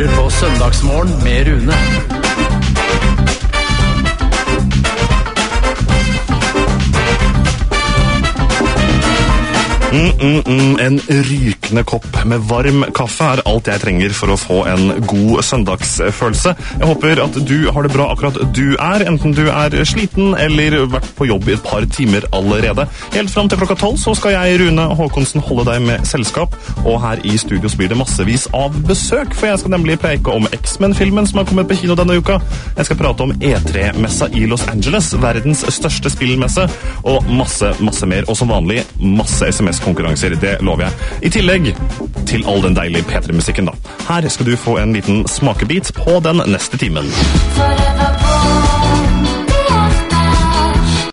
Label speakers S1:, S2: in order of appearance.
S1: hører på Søndagsmorgen med Rune.
S2: En rykende kopp med varm kaffe er alt jeg trenger for å få en god søndagsfølelse. Jeg håper at du har det bra akkurat du er, enten du er sliten eller vært på jobb i et par timer allerede. Helt frem til klokka 12 så skal jeg, Rune Håkonsen, holde deg med selskap, og her i studio så blir det massevis av besøk, for jeg skal nemlig preike om X-Men-filmen som har kommet på kino denne uka. Jeg skal prate om E3-messa i Los Angeles, verdens største spillmesse, og masse mer, og som vanlig masse SMS-konkurranser, det lover jeg. I tillegg til all den deilige P3-musikken da. Her skal du få en liten smakebit på den neste timen.